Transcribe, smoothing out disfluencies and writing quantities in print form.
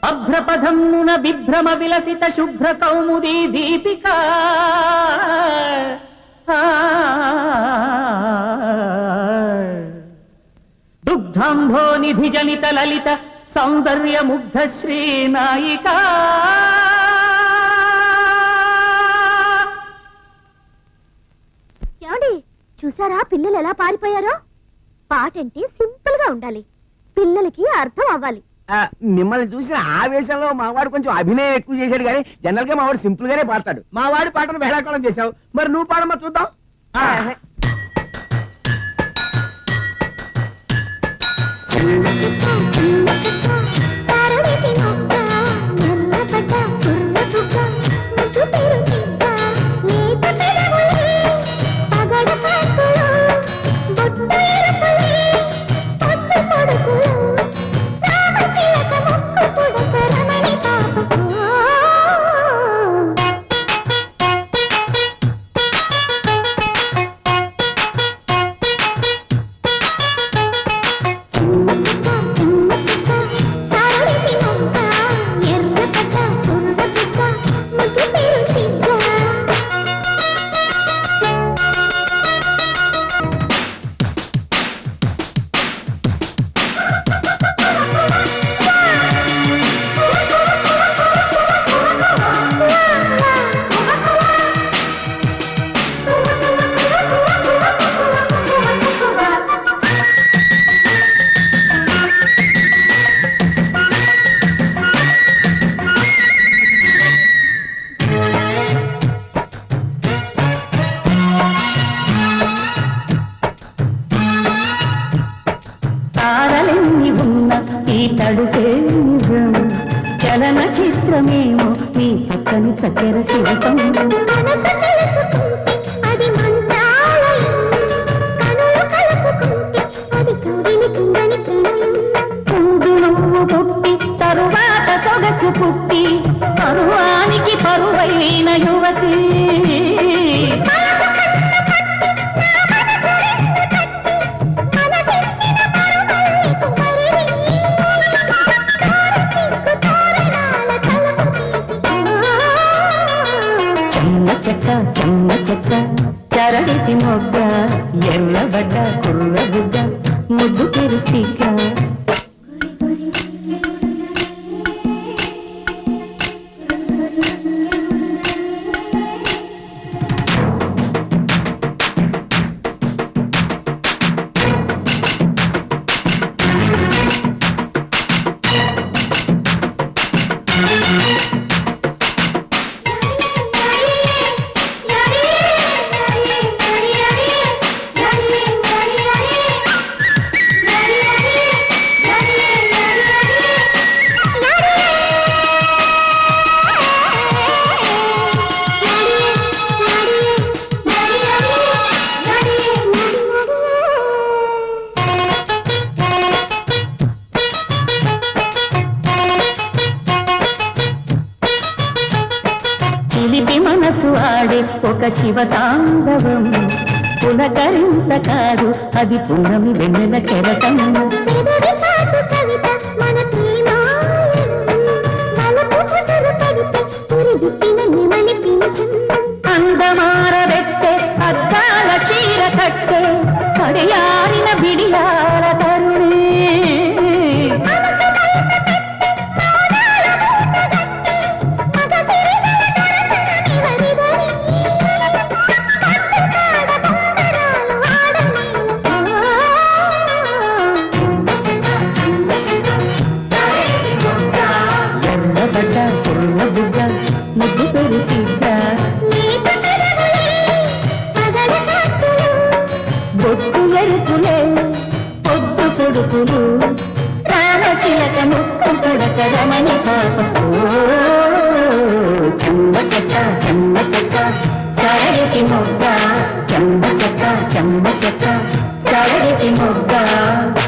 అభ్రపథమున విభ్రమ విలసిత శుభ్ర కౌముదీ దీపిక దుగ్ధాంభో నిధి జనిత లలిత సౌందర్య ముగ్ధ శ్రీనాయిక ఏమండి చూసారా పిల్లలు ఎలా పారిపోయారో? పాటంటే సింపుల్ గా ఉండాలి, పిల్లలకి అర్థం అవ్వాలి. మిమ్మల్ని చూసిన ఆవేశంలో మావాడు కొంచెం అభినయం ఎక్కువ చేశాడు కానీ జనరల్ గా మావాడు సింపుల్ గానే పాడతాడు. మావాడి పాటను వేళాకోళం చేశావు, మరి నువ్వు పాడమా చూద్దాం. చలన చిత్రమేమో నీ చక్కని చక్కెర శిల్పం పువ్వు నువ్వు పుట్టి తరువాత సొగసు పుట్టి పరువానికి పరువైన యువతి చెన్న చెక్క చరడిసి మొగ్గ ఎర్రబడ్డ కుర్ర బుగ్గ ముద్దు తెరిసిక మనసు ఆడే ఒక శివతాండవం పులకరింత కాదు అది పున్నమి వెన్నెల కెరటం అందమారబెట్టే అద్దాల చీర కట్టే కడియారిన బిడియాల తరుణి ముద్దు తెరిసిద్దా బొట్టు ఎరుపులే పొద్దు కొడుకులు రామచిలక ముక్కు కొడక రమణి పాప చెమ్మ చెక్క చరడిసి మొగ్గ చెమ్మ చెక్క చరడిసి మొగ్గ